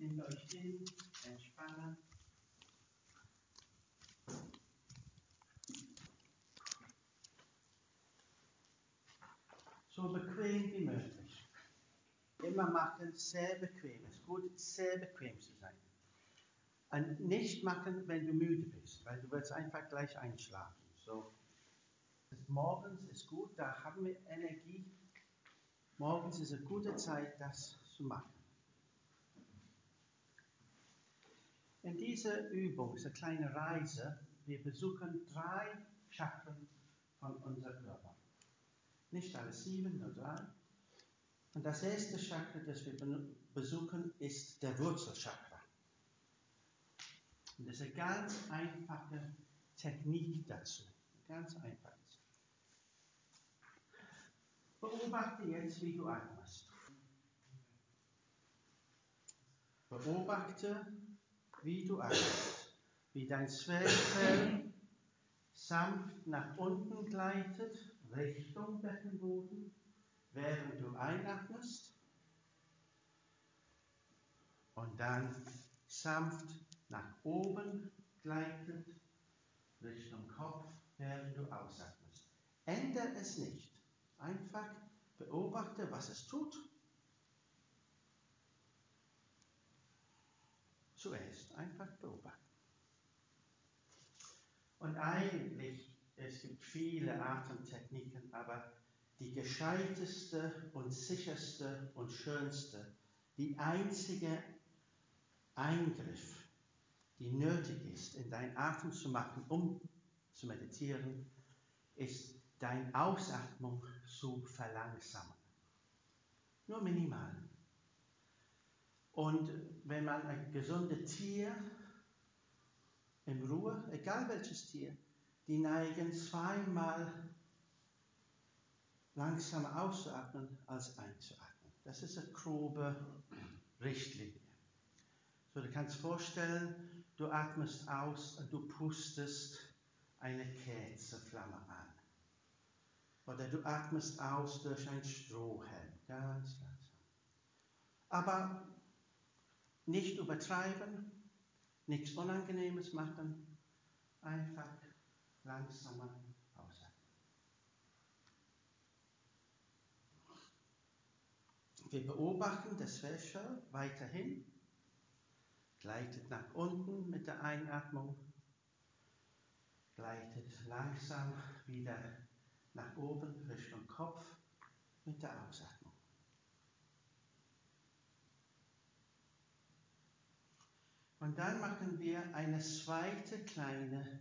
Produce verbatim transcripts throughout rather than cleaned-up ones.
in euch hin, entspannen. So bequem wie möglich. Immer machen, sehr bequem. Es ist gut, sehr bequem zu sein. Und nicht machen, wenn du müde bist, weil du wirst einfach gleich einschlafen. So. Morgens ist gut, da haben wir Energie. Morgens ist eine gute Zeit, das zu machen. In dieser Übung ist eine kleine Reise. Wir besuchen drei Chakren von unserem Körper. Nicht alle sieben, nur drei. Und das erste Chakra, das wir besuchen, ist der Wurzelchakra. Und das ist eine ganz einfache Technik dazu. Ganz einfach. Beobachte jetzt, wie du atmest. Beobachte, wie du atmest. Wie dein Zwerchfell sanft nach unten gleitet, Richtung Beckenboden, während du einatmest. Und dann sanft nach oben gleitet, Richtung Kopf, während du ausatmest. Ändere es nicht. Einfach beobachte, was es tut. Zuerst einfach beobachten. Und eigentlich, es gibt viele Atemtechniken, aber die gescheiteste und sicherste und schönste, die einzige Eingriff, die nötig ist, in deinen Atem zu machen, um zu meditieren, ist deine Ausatmung zu verlangsamen. Nur minimal. Und wenn man ein gesundes Tier in Ruhe, egal welches Tier, die neigen zweimal langsamer auszuatmen als einzuatmen. Das ist eine grobe Richtlinie. So, du kannst vorstellen, du atmest aus und du pustest eine Kerzeflamme an. Oder du atmest aus durch ein Strohhalm, ganz langsam. Aber nicht übertreiben, nichts Unangenehmes machen, einfach langsamer ausatmen. Wir beobachten das Zwerchfell weiterhin, gleitet nach unten mit der Einatmung, gleitet langsam wieder nach oben Richtung Kopf mit der Ausatmung. Und dann machen wir eine zweite kleine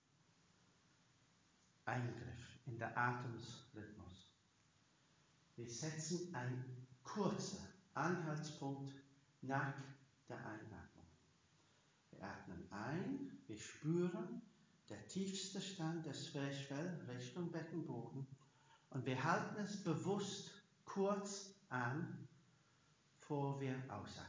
Eingriff in den Atemrhythmus. Wir setzen einen kurzen Anhaltspunkt nach der Einatmung. Wir atmen ein, wir spüren der tiefste Stand des Zwerchfells Richtung Beckenboden und wir halten es bewusst kurz an, bevor wir ausatmen.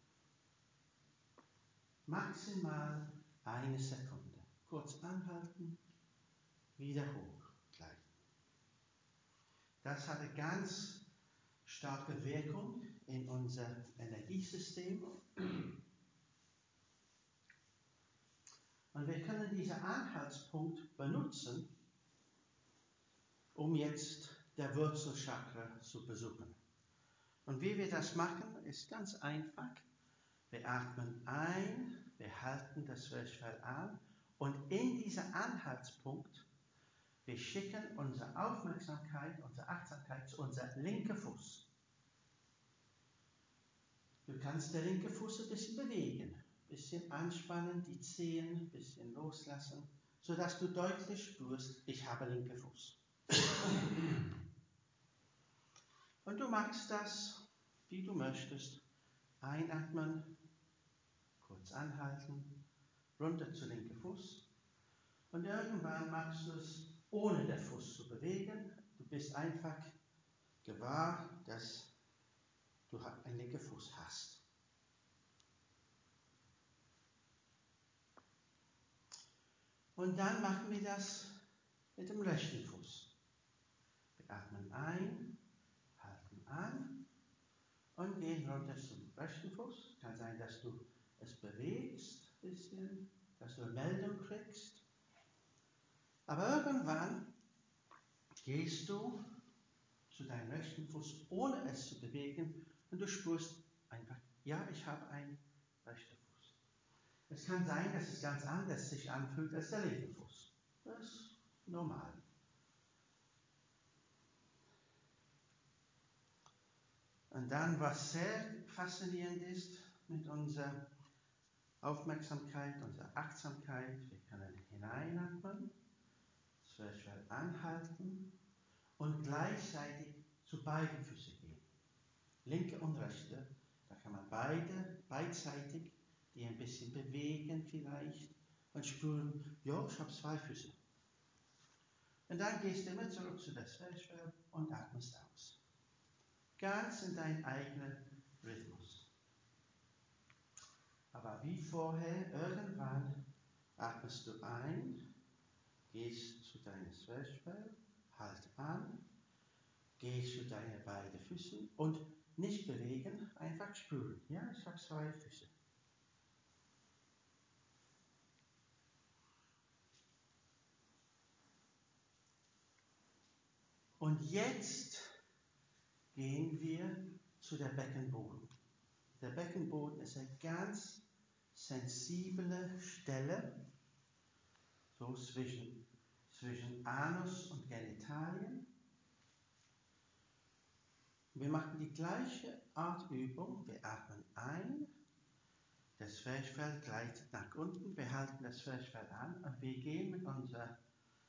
Maximal eine Sekunde. Kurz anhalten, wieder hochgleiten. Das hat eine ganz starke Wirkung in unser Energiesystem. Und wir können diesen Anhaltspunkt benutzen, um jetzt der Wurzelchakra zu besuchen. Und wie wir das machen, ist ganz einfach. Wir atmen ein, wir halten das Zwerchfell an und in diesen Anhaltspunkt, wir schicken unsere Aufmerksamkeit, unsere Achtsamkeit zu unserem linken Fuß. Du kannst den linken Fuß ein bisschen bewegen, ein bisschen anspannen, die Zehen ein bisschen loslassen, sodass du deutlich spürst, ich habe linken Fuß. Und du machst das, wie du möchtest. Einatmen, kurz anhalten, runter zu linken Fuß. Und irgendwann machst du es, ohne den Fuß zu bewegen. Du bist einfach gewahr, dass du einen linken Fuß hast. Und dann machen wir das mit dem rechten Fuß. Wir atmen ein, halten an und gehen runter zum rechten Fuß. Es kann sein, dass du es bewegst ein bisschen, dass du eine Meldung kriegst. Aber irgendwann gehst du zu deinem rechten Fuß, ohne es zu bewegen, und du spürst einfach, ja, ich habe einen rechten Fuß. Es kann sein, dass es ganz anders sich anfühlt als der linke Fuß. Das ist normal. Und dann, was sehr faszinierend ist mit unserer Aufmerksamkeit, unserer Achtsamkeit, wir können hineinatmen, Zwerchfell anhalten und gleichzeitig zu beiden Füßen gehen. Linke und rechte, da kann man beide beidseitig die ein bisschen bewegen vielleicht und spüren, ja, ich habe zwei Füße. Und dann gehst du immer zurück zu der Zwerchfell und atmest aus. Ganz in deinen eigenen Rhythmus. Aber wie vorher, irgendwann atmest du ein, gehst zu deinem Zwerchfell, halt an, gehst zu deinen beiden Füßen und nicht bewegen, einfach spüren. Ja, ich habe zwei Füße. Und jetzt gehen wir zu der Beckenboden. Der Beckenboden ist eine ganz sensible Stelle, so zwischen, zwischen Anus und Genitalien. Wir machen die gleiche Art Übung. Wir atmen ein, das Zwerchfell gleitet nach unten, wir halten das Zwerchfell an und wir gehen mit unserer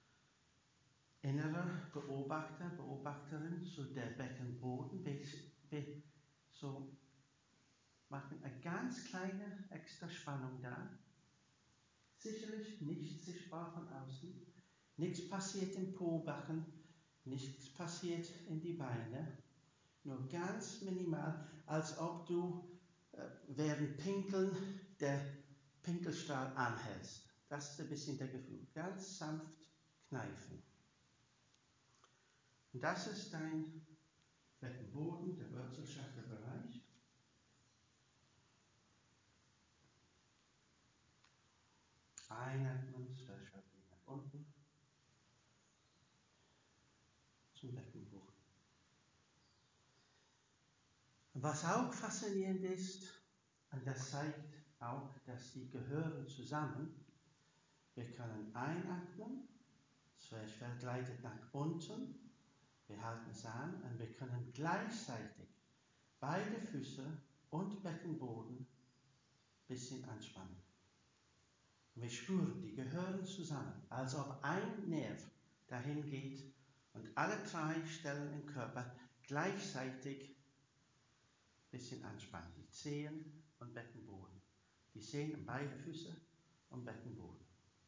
inneren Beobachter, Beobachterin zu der Beckenboden. Wir, wir so machen eine ganz kleine extra Spannung da. Sicherlich nicht sichtbar von außen. Nichts passiert im Pobacken, nichts passiert in die Beine. Nur ganz minimal, als ob du äh, während Pinkeln der Pinkelstrahl anhältst. Das ist ein bisschen der Gefühl. Ganz sanft kneifen. Und das ist dein Beckenboden, der Wurzelchakra-Bereich. Einatmen, Zwerchfell nach unten zum Beckenboden. Und was auch faszinierend ist, und das zeigt auch, dass die gehören zusammen, wir können einatmen, Zwerchfell gleitet nach unten, wir halten es an und wir können gleichzeitig beide Füße und Beckenboden ein bisschen anspannen. Und wir spüren, die gehören zusammen, als ob ein Nerv dahin geht und alle drei Stellen im Körper gleichzeitig ein bisschen anspannen. Die Zehen und Beckenboden. Die Zehen und beide Füße und Beckenboden.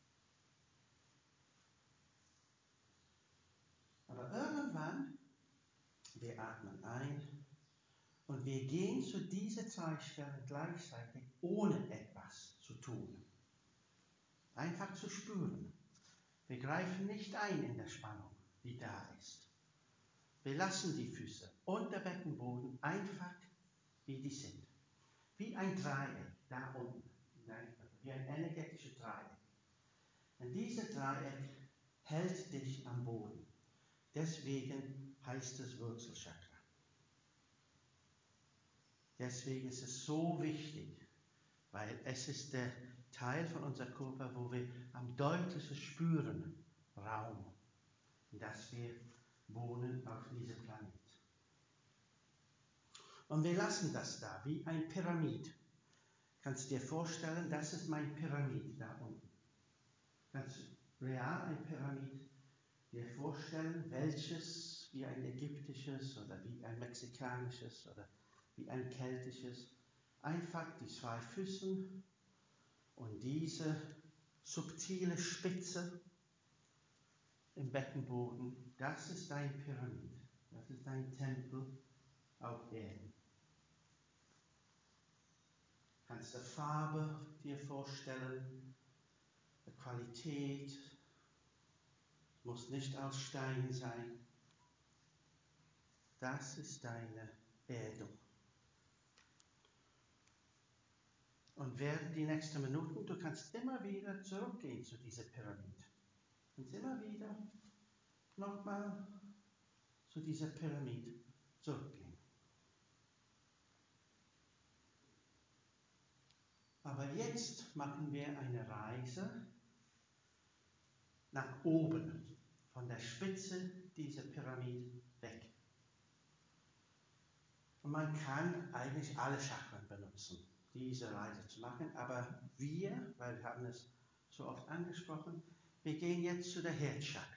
Aber irgendwann, wir atmen ein und wir gehen zu diesen zwei Stellen gleichzeitig, ohne etwas zu tun. Einfach zu spüren. Wir greifen nicht ein in der Spannung, die da ist. Wir lassen die Füße und der Beckenboden einfach, wie die sind. Wie ein Dreieck da unten. Wie ein energetisches Dreieck. Und dieses Dreieck hält dich am Boden. Deswegen heißt es Wurzelchakra. Deswegen ist es so wichtig, weil es ist der Teil von unserem Körper, wo wir am deutlichsten spüren, Raum, dass wir wohnen auf diesem Planet. Und wir lassen das da, wie ein Pyramid. Kannst du dir vorstellen, das ist mein Pyramid da unten. Kannst du real ein Pyramid dir vorstellen, welches wie ein ägyptisches oder wie ein mexikanisches oder wie ein keltisches, einfach die zwei Füße und diese subtile Spitze im Beckenboden, das ist dein Pyramid, das ist dein Tempel auf Erden. Kannst du Farbe dir vorstellen, die Qualität, muss nicht aus Stein sein. Das ist deine Erdung. Und während die nächsten Minuten, du kannst immer wieder zurückgehen zu dieser Pyramide. Und immer wieder nochmal zu dieser Pyramide zurückgehen. Aber jetzt machen wir eine Reise nach oben, von der Spitze dieser Pyramide weg. Und man kann eigentlich alle Chakren benutzen, diese Reise zu machen, aber wir, weil wir haben es so oft angesprochen, wir gehen jetzt zu der Herzchakra.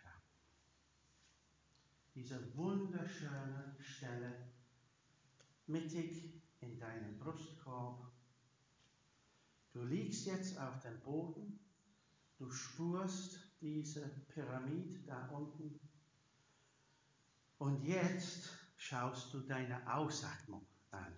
Diese wunderschöne Stelle mittig in deinem Brustkorb. Du liegst jetzt auf dem Boden, du spürst diese Pyramide da unten und jetzt schaust du deine Ausatmung an.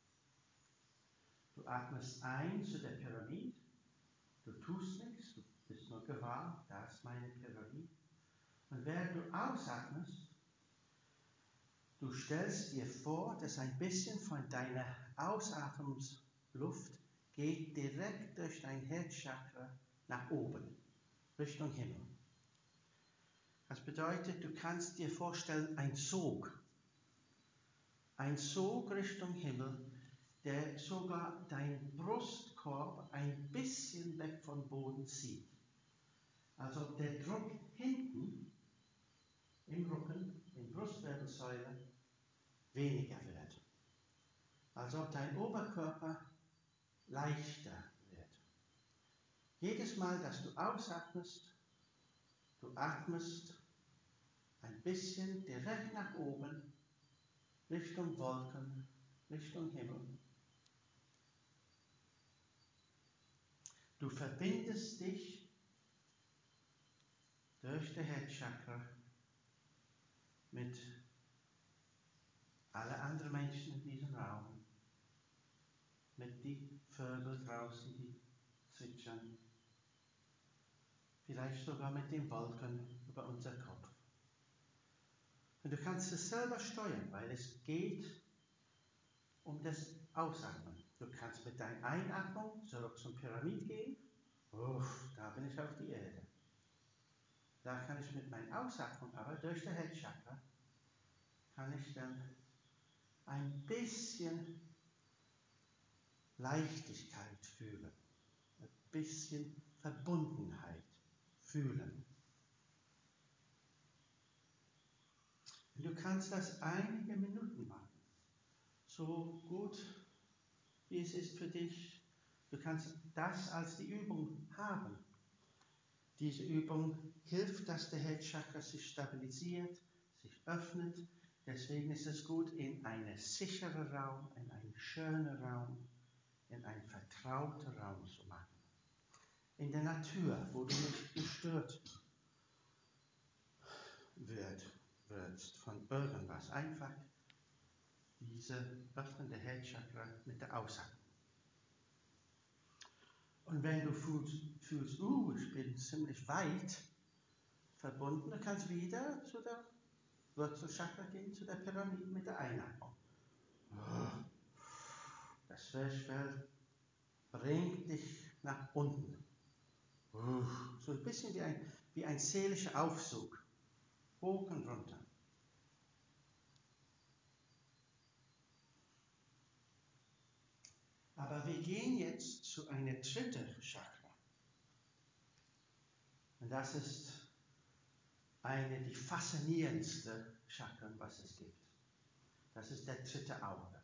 Du atmest ein zu der Pyramide, du tust nichts, du bist nur gewahr, da ist meine Pyramide. Und während du ausatmest, du stellst dir vor, dass ein bisschen von deiner Ausatmungsluft geht direkt durch dein Herzchakra nach oben, Richtung Himmel. Das bedeutet, du kannst dir vorstellen, ein Sog. Ein Sog Richtung Himmel, der sogar deinen Brustkorb ein bisschen weg vom Boden zieht. Also der Druck hinten im Rücken, in Brustwirbelsäule, weniger wird. Als ob dein Oberkörper leichter wird. Jedes Mal, dass du ausatmest, du atmest ein bisschen direkt nach oben, Richtung Wolken, Richtung Himmel. Du verbindest dich durch das Herzchakra mit allen anderen Menschen in diesem Raum, mit den Vögeln draußen, die zwitschern, vielleicht sogar mit den Wolken über unser Kopf. Und du kannst es selber steuern, weil es geht um das Ausatmen. Du kannst mit deiner Einatmung zurück zum Pyramid gehen. Uff, da bin ich auf die Erde. Da kann ich mit meiner Ausatmung aber durch das Herzchakra kann ich dann ein bisschen Leichtigkeit fühlen, ein bisschen Verbundenheit fühlen. Und du kannst das einige Minuten machen, so gut wie es ist für dich. Du kannst das als die Übung haben. Diese Übung hilft, dass der Herzchakra sich stabilisiert, sich öffnet. Deswegen ist es gut, in einen sicheren Raum, in einen schönen Raum, in einen vertrauten Raum zu machen. In der Natur, wo du nicht gestört wird, wirst von irgendwas. Einfach diese öffnende Herzchakra mit der Ausatmung. Und wenn du fühlst, fühlst, uh, ich bin ziemlich weit verbunden, dann kannst du wieder zu der Wurzelchakra gehen, zu der Pyramide mit der Einatmung. Das Zwerchfell bringt dich nach unten. So ein bisschen wie ein, wie ein seelischer Aufzug. Hoch und runter. Aber wir gehen jetzt zu einer dritten Chakra. Und das ist eine, die faszinierendste Chakra, was es gibt. Das ist der dritte Auge.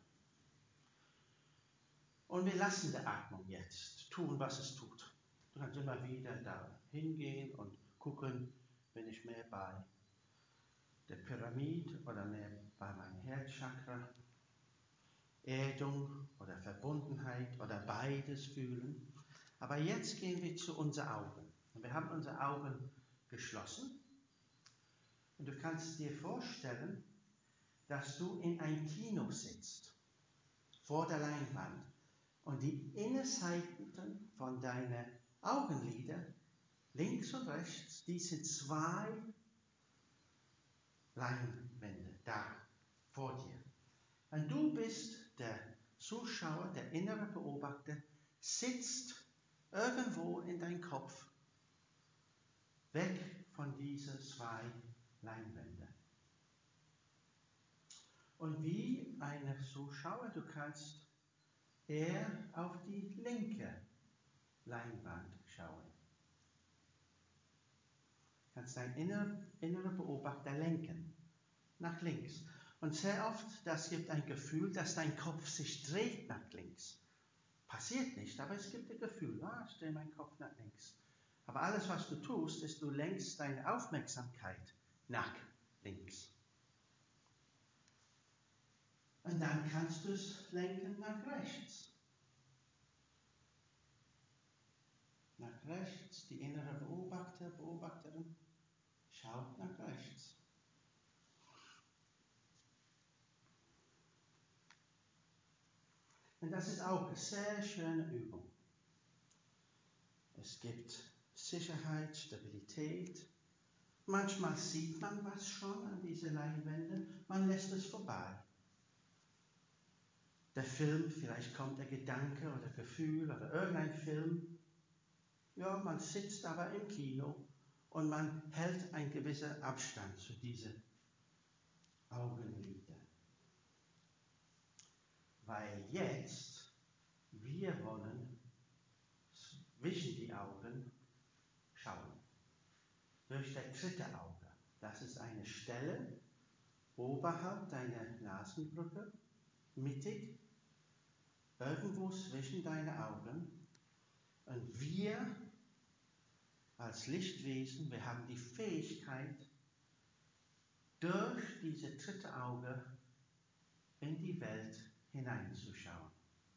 Und wir lassen die Atmung jetzt tun, was es tut. Du kannst immer wieder da hingehen und gucken, bin ich mehr bei der Pyramide oder mehr bei meinem Herzchakra. Erdung oder Verbundenheit oder beides fühlen. Aber jetzt gehen wir zu unseren Augen. Und wir haben unsere Augen geschlossen. Und du kannst dir vorstellen, dass du in ein Kino sitzt, vor der Leinwand. Und die Innenseiten von deinen Augenlidern, links und rechts, die sind zwei Leinwände da vor dir. Und du bist der Zuschauer, der innere Beobachter, sitzt irgendwo in deinem Kopf, weg von diesen zwei Leinwänden. Und wie eine Zuschauer, du kannst eher auf die linke Leinwand schauen. Du kannst deinen inneren innere Beobachter lenken, nach links. Und sehr oft, das gibt ein Gefühl, dass dein Kopf sich dreht nach links. Passiert nicht, aber es gibt ein Gefühl, ah, ich drehe meinen Kopf nach links. Aber alles, was du tust, ist, du lenkst deine Aufmerksamkeit nach links. Und dann kannst du es lenken nach rechts. Nach rechts, die innere Beobachter, Beobachterin, schaut nach rechts. Und das ist auch eine sehr schöne Übung. Es gibt Sicherheit, Stabilität. Manchmal sieht man was schon an diese Leinwände, man lässt es vorbei. Der Film, vielleicht kommt ein Gedanke oder Gefühl oder irgendein Film. Ja, man sitzt aber im Kino und man hält einen gewissen Abstand zu diesen Augenlidern. Weil jetzt, wir wollen zwischen die Augen schauen. Durch das dritte Auge. Das ist eine Stelle oberhalb deiner Nasenbrücke, mittig, irgendwo zwischen deinen Augen. Und wir als Lichtwesen, wir haben die Fähigkeit, durch dieses dritte Auge in die Welt hineinzuschauen.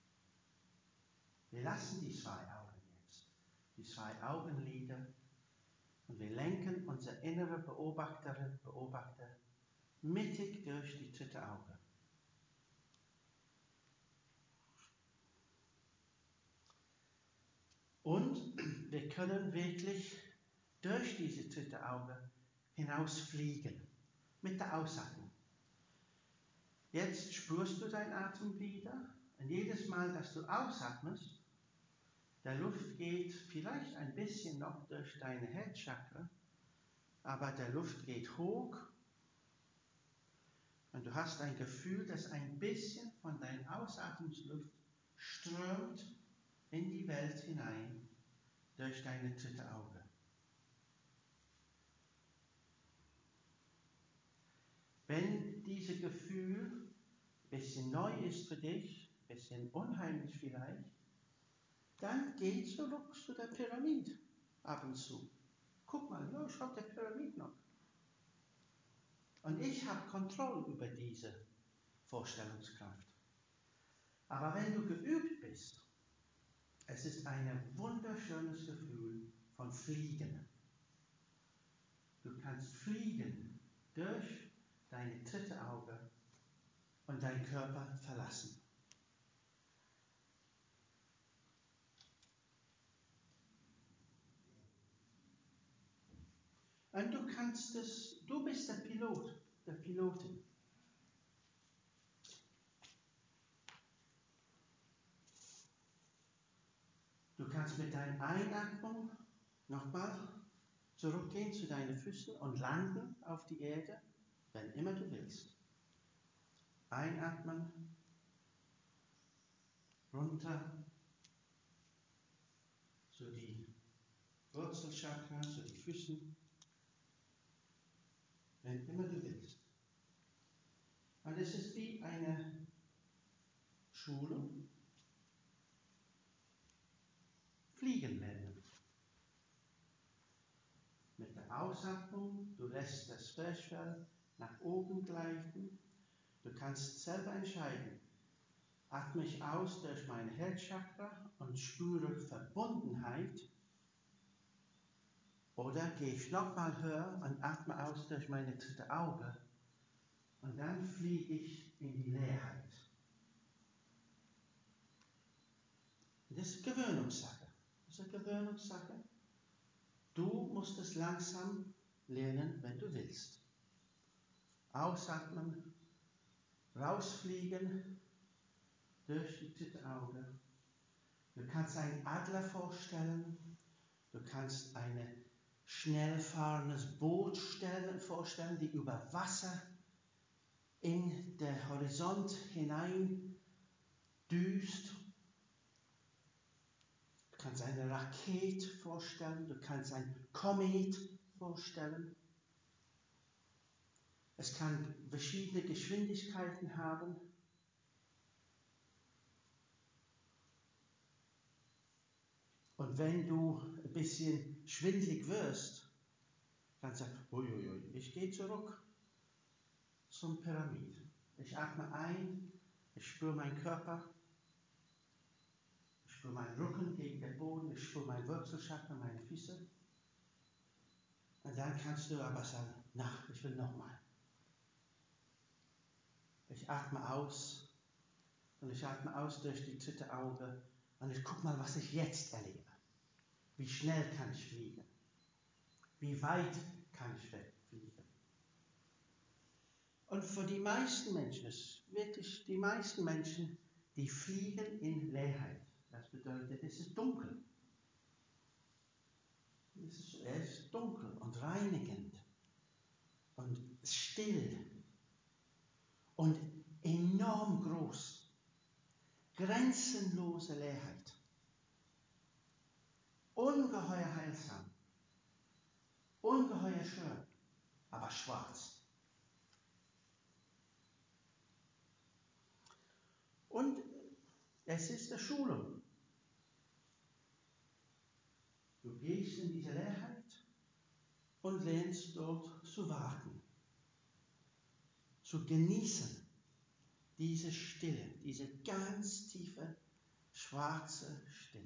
Wir lassen die zwei Augen jetzt, die zwei Augenlider, und wir lenken unsere innere Beobachterin, Beobachter mittig durch die dritte Auge. Und wir können wirklich durch diese dritte Auge hinausfliegen mit der Ausatmung. Jetzt spürst du deinen Atem wieder und jedes Mal, dass du ausatmest, der Luft geht vielleicht ein bisschen noch durch deine Herzchakra, aber der Luft geht hoch und du hast ein Gefühl, dass ein bisschen von deiner Ausatmungsluft strömt in die Welt hinein durch deine dritte Auge. Wenn dieses Gefühl ein bisschen neu ist für dich, ein bisschen unheimlich vielleicht, dann geh zurück zu der Pyramide ab und zu. Guck mal, ja, ich habe die Pyramide noch. Und ich habe Kontrolle über diese Vorstellungskraft. Aber wenn du geübt bist, es ist ein wunderschönes Gefühl von Fliegen. Du kannst fliegen durch dein dritte Auge und deinen Körper verlassen. Und du kannst es, du bist der Pilot, der Pilotin. Du kannst mit deiner Einatmung nochmal zurückgehen zu deinen Füßen und landen auf die Erde, wenn immer du willst. Einatmen, runter, zu die Wurzelchakra, zu die Füßen, wenn immer du willst. Und es ist wie eine Schulung, Fliegen lernen. Mit der Ausatmung, du lässt das Zwerchfell nach oben gleiten. Du kannst selber entscheiden, atme ich aus durch mein Herzchakra und spüre Verbundenheit, oder gehe ich nochmal höher und atme aus durch meine dritte Auge und dann fliege ich in die Leerheit. Das ist eine Gewöhnungssache. Das ist eine Gewöhnungssache. Du musst es langsam lernen, wenn du willst. Ausatmen, rausfliegen durch die dritte Auge Du kannst einen Adler vorstellen, du kannst ein schnell fahrendes Boot stellen, vorstellen, die über Wasser in den Horizont hinein düst. Du kannst eine Rakete vorstellen, du kannst ein Komet vorstellen. Es kann verschiedene Geschwindigkeiten haben. Und wenn du ein bisschen schwindlig wirst, dann sagst du, uiuiui, ich gehe zurück zum Pyramid. Ich atme ein, ich spüre meinen Körper, ich spüre meinen Rücken gegen den Boden, ich spüre mein Wurzelchakra, meine Füße. Und dann kannst du aber sagen, na, ich will nochmal. Ich atme aus und ich atme aus durch die dritte Auge und ich gucke mal, was ich jetzt erlebe. Wie schnell kann ich fliegen? Wie weit kann ich wegfliegen? Und für die meisten Menschen, wirklich die meisten Menschen, die fliegen in Leerheit. Das bedeutet, es ist dunkel. Es ist, es ist dunkel und reinigend und still und enorm groß. Grenzenlose Leerheit. Ungeheuer heilsam. Ungeheuer schön, aber schwarz. Und es ist eine Schulung. Du gehst in diese Leerheit und lernst dort zu warten, zu genießen, diese Stille, diese ganz tiefe, schwarze Stille.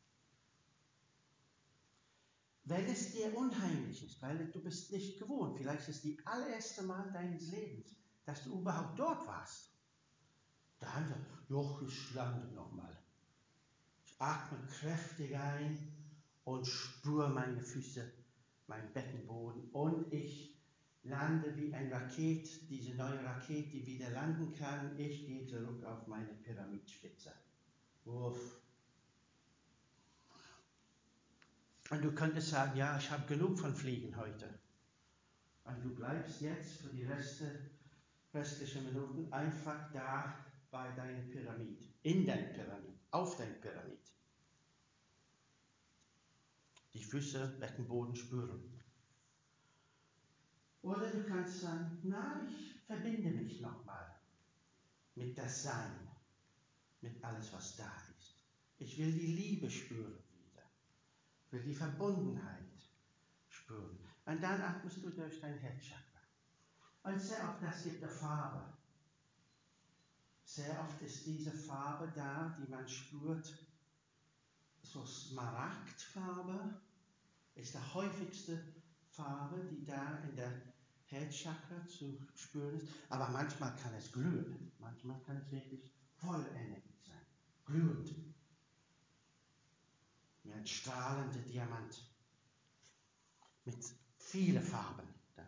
Wenn es dir unheimlich ist, weil du bist nicht gewohnt, vielleicht ist es das allererste Mal deines Lebens, dass du überhaupt dort warst, dann sagst du, doch, ich lande nochmal. Ich atme kräftig ein und spüre meine Füße, meinen Beckenboden und ich lande wie ein Raket, diese neue Rakete, die wieder landen kann. Ich gehe zurück auf meine Pyramidspitze. Wuff. Und du könntest sagen, ja, ich habe genug von Fliegen heute. Und du bleibst jetzt für die Reste, restlichen Minuten einfach da bei deiner Pyramid, in deiner Pyramid, auf deiner Pyramid. Die Füße, Beckenboden spüren. Oder du kannst sagen, na, ich verbinde mich nochmal mit das Sein, mit alles, was da ist. Ich will die Liebe spüren wieder. Ich will die Verbundenheit spüren. Und dann atmest du durch dein Herzchakra. Und sehr oft, das gibt eine Farbe. Sehr oft ist diese Farbe da, die man spürt, so Smaragdfarbe ist die häufigste Farbe, die da in der Herzchakra zu spüren ist. Aber manchmal kann es glühen. Manchmal kann es wirklich voll Energie sein. Glühend. Wie ein strahlender Diamant. Mit vielen Farben. Dann.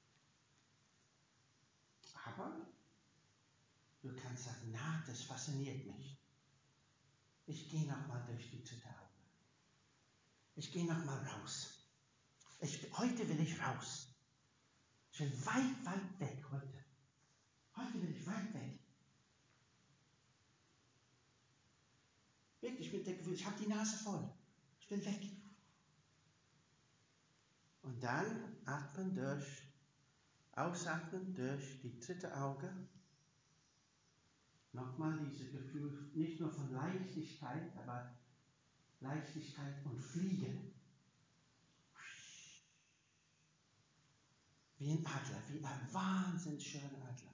Aber du kannst sagen, na, das fasziniert mich. Ich gehe nochmal durch die dritte Auge. Ich gehe nochmal raus. Ich, heute will ich raus. Ich will weit, weit weg heute. Heute will ich weit weg. Wirklich mit der Gefühl, ich habe die Nase voll. Ich will weg. Und dann atmen durch, ausatmen durch die dritte Auge. Nochmal dieses Gefühl, nicht nur von Leichtigkeit, aber Leichtigkeit und Fliegen. Wie ein Adler, wie ein wahnsinnig schöner Adler.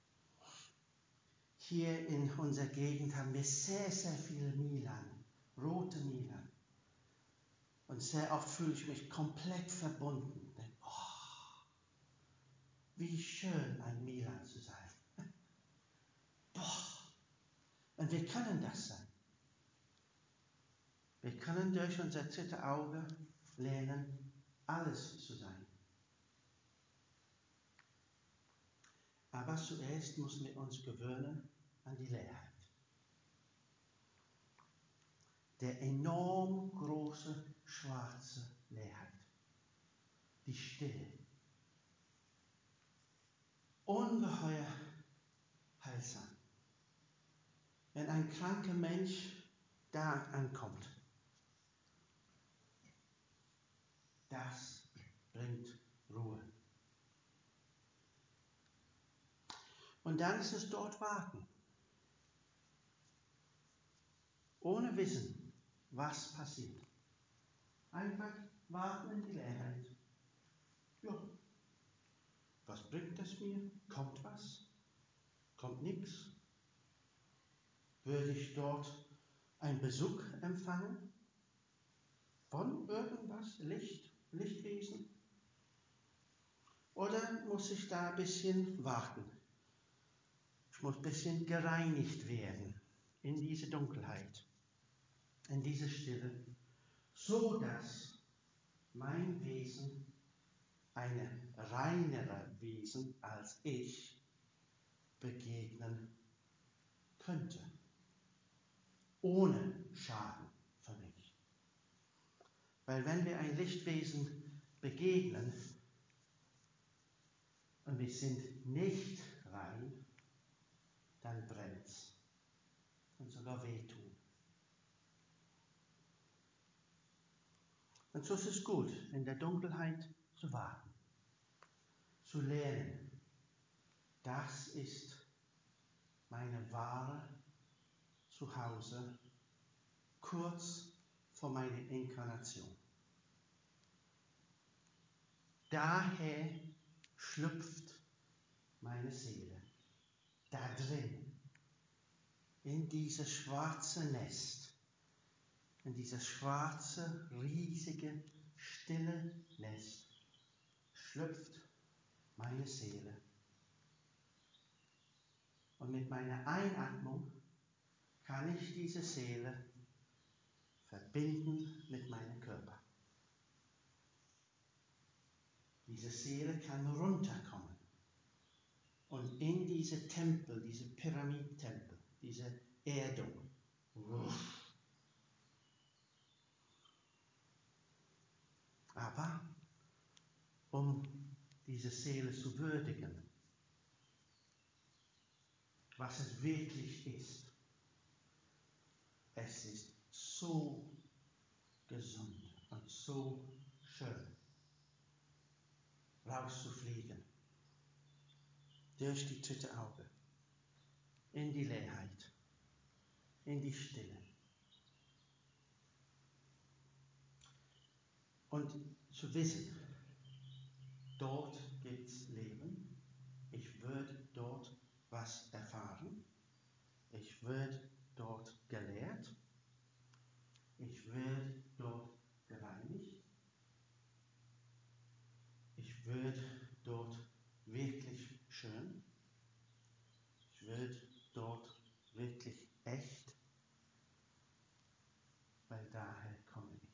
Hier in unserer Gegend haben wir sehr, sehr viele Milan, rote Milan. Und sehr oft fühle ich mich komplett verbunden. Denke, oh, wie schön ein Milan zu sein. Boah. Und wir können das sein. Wir können durch unser drittes Auge lernen, alles zu sein. Aber zuerst müssen wir uns gewöhnen an die Leerheit. der enorm große schwarze Leerheit. Die Stille. Ungeheuer heilsam. Wenn ein kranker Mensch da ankommt, das bringt Ruhe. Und dann ist es dort warten. Ohne Wissen, was passiert. Einfach warten in die Leerheit. Ja, was bringt das mir? Kommt was? Kommt nichts? Würde ich dort einen Besuch empfangen? Von irgendwas? Licht? Lichtwesen? Oder muss ich da ein bisschen warten? Ich muss ein bisschen gereinigt werden in diese Dunkelheit, in diese Stille, so dass mein Wesen eine reinere Wesen als ich begegnen könnte, ohne Schaden für mich. Weil wenn wir ein Lichtwesen begegnen und wir sind nicht rein, dann brennt es und sogar wehtun. Und so ist es gut, in der Dunkelheit zu warten, zu lernen. Das ist meine wahre Zuhause kurz vor meiner Inkarnation. Daher schlüpft meine Seele da drin, in dieses schwarze Nest, in dieses schwarze, riesige, stille Nest, schlüpft meine Seele. Und mit meiner Einatmung kann ich diese Seele verbinden mit meinem Körper. Diese Seele kann runterkommen und in diese Tempel, diese Pyramidtempel, diese Erdung. Aber um diese Seele zu würdigen, was es wirklich ist, es ist so gesund und so schön, rauszufliegen, durch die dritte Auge, in die Leerheit, in die Stille. Und zu wissen, dort gibt es Leben, ich würde dort was erfahren, ich würde dort gelehrt, ich werde dort gereinigt, ich werde dort wirklich schön, ich werde dort wirklich echt, weil daher komme ich.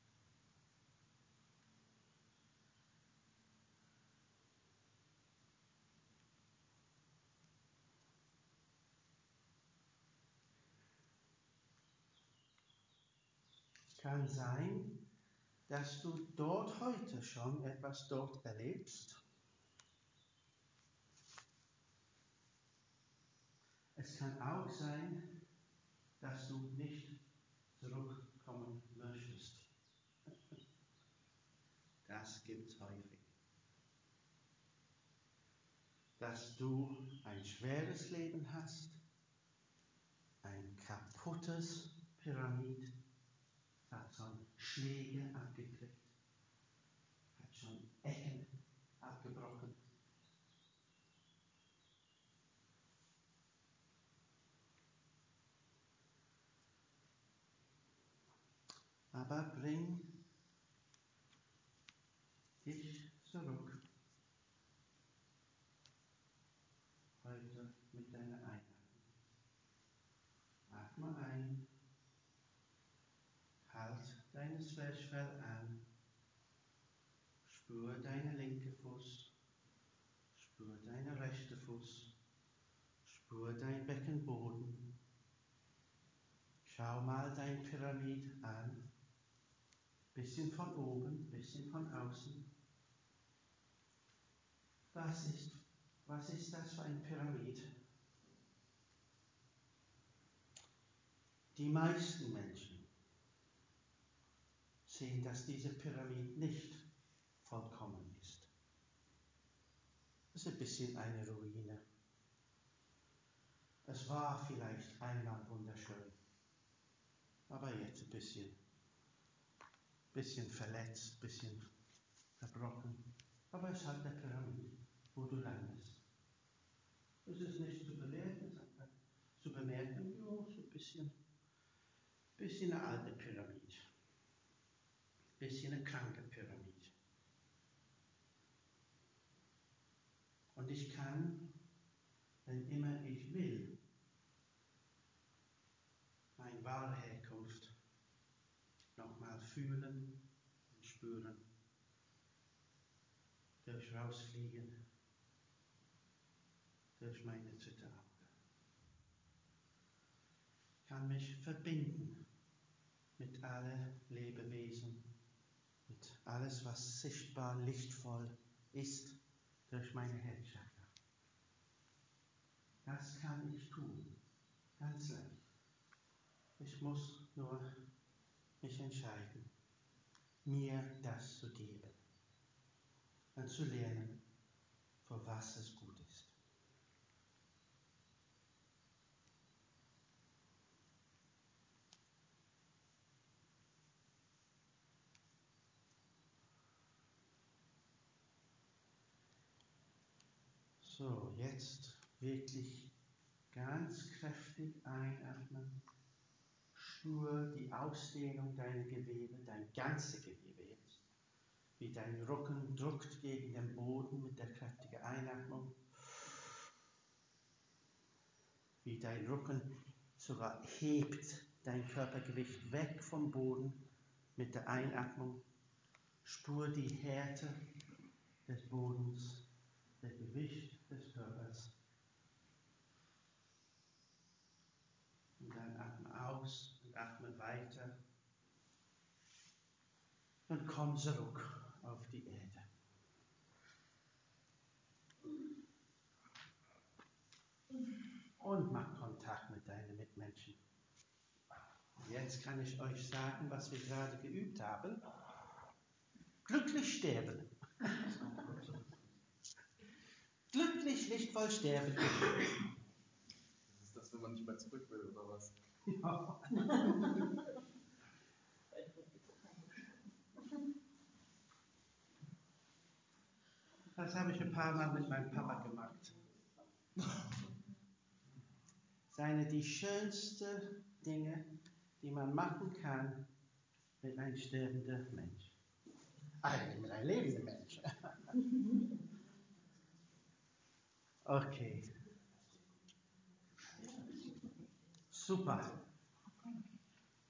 Es kann sein, dass du dort heute schon etwas dort erlebst. Es kann auch sein, dass du nicht zurückkommen möchtest. Das gibt es häufig. Dass du ein schweres Leben hast, ein kaputtes Pyramid, hat schon Schläge abgekriegt, hat schon Ecken abgebrochen. Aber bring dich zurück heute mit deiner Einatmung. Atme ein, halt dein Zwerchfell an, spür deinen linken Fuß, spür deinen rechten Fuß, spür deinen Beckenboden, Schau mal dein Pyramid an. Bisschen von oben, bisschen von außen. Was ist, was ist das für ein Pyramid? Die meisten Menschen sehen, dass diese Pyramid nicht vollkommen ist. Es ist ein bisschen eine Ruine. Es war vielleicht einmal wunderschön, aber jetzt ein bisschen, bisschen verletzt, ein bisschen verbrochen. Aber es ist halt eine Pyramid, wo du landest. Es ist nicht zu bewerten, es ist einfach zu bemerken, jo, so ein bisschen, bisschen eine alte Pyramid, ein bisschen eine kranke Pyramid. Und ich kann, wenn immer ich will, meine wahre Herkunft nochmal fühlen und spüren, durch rausfliegen, durch meine Zitterauge. Ich kann mich verbinden mit allen Lebewesen, mit alles, was sichtbar, lichtvoll ist, durch meine Herzchakra. Das kann ich tun, ganz leicht. Ich muss nur mich entscheiden, mir das zu geben und zu lernen, für was es gut ist. So, jetzt wirklich ganz kräftig einatmen. Spür die Ausdehnung deiner Gewebe, dein ganzes Gewebe jetzt. Wie dein Rücken drückt gegen den Boden mit der kräftigen Einatmung. Wie dein Rücken sogar hebt dein Körpergewicht weg vom Boden mit der Einatmung. Spür die Härte des Bodens, das Gewicht des Körpers. Und dann atme aus und atme weiter. Und komm zurück auf die Erde. Und mach Kontakt mit deinen Mitmenschen. Jetzt kann ich euch sagen, was wir gerade geübt haben. Glücklich sterben. Glücklich, lichtvoll sterben. Ist das, wenn man nicht mehr zurück will, oder was? Ja. Das habe ich ein paar Mal mit meinem Papa gemacht. Seine die schönsten Dinge, die man machen kann mit einem sterbenden Mensch. Eigentlich mit einem lebenden Mensch. Okay. Super.